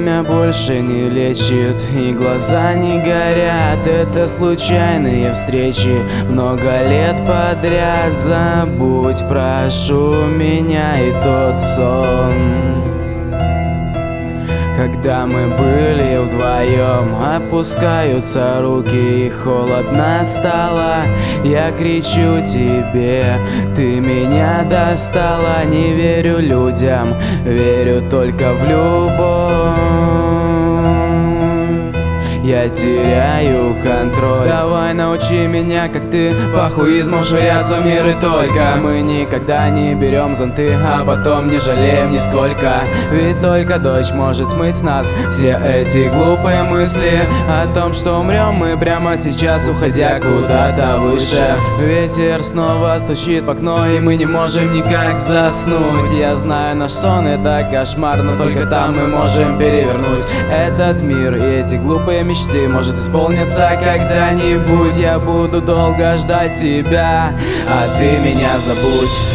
время больше не лечит, и глаза не горят. Это случайные встречи, много лет подряд. Забудь, прошу меня, и тот сон, когда мы были вдвоем. Опускаются руки, и холодно стало. Я кричу тебе, ты меня достала. Не верю людям, верю только в любовь. Я теряю контроль. Давай научи меня, как ты по хуизму швыряться в мир. И только мы никогда не берем зонты, а потом не жалеем нисколько. Ведь только дождь может смыть с нас все эти глупые мысли о том, что умрем мы прямо сейчас, уходя куда-то выше. Ветер снова стучит в окно, и мы не можем никак заснуть. Я знаю, наш сон — это кошмар, но только там мы можем перевернуть этот мир. И эти глупые мечты, может, исполнятся когда-нибудь. Я буду долго ждать тебя, а ты меня забудь.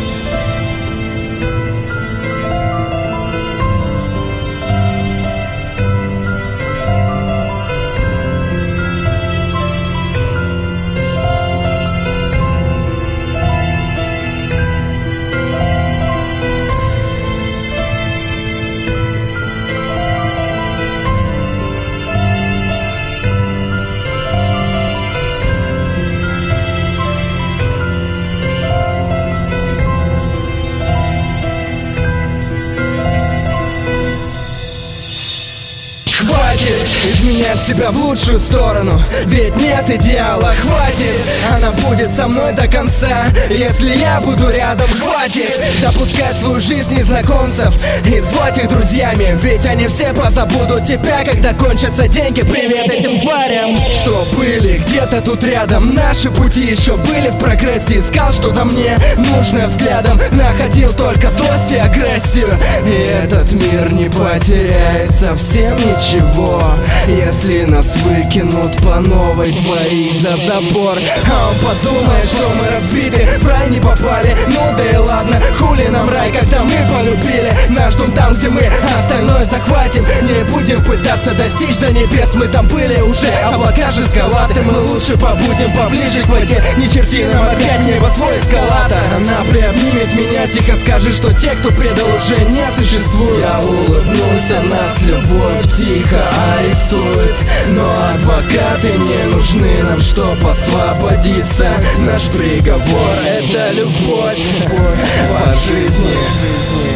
Хватит изменять себя в лучшую сторону, ведь нет идеала. Хватит, она будет со мной до конца, если я буду рядом. Хватит допускать в свою жизнь незнакомцев и звать их друзьями, ведь они все позабудут тебя, когда кончатся деньги. Привет этим тварям, что были где-то тут рядом. Наши пути еще были в прогрессе. Искал что-то мне нужное взглядом, находил только злость и агрессию. И этот мир не потеряет совсем ничего, если нас выкинут по новой двоих за забор. А он подумает, что мы разбиты, в рай не попали. Ну да и ладно, хули нам рай, когда мы полюбили наш дом там, где мы остальное захватим. Не будем пытаться достичь до небес, мы там были уже. Облака жестковаты, мы лучше побудем поближе к воде. Не черти нам опять небо свой эскалатор. Она приобнимет меня, тихо скажет, что те, кто предал, уже не существует. Я улыбнусь, а нас любовь тихо арестует. Но адвокаты не нужны нам, чтоб освободиться. Наш приговор — это любовь по жизни.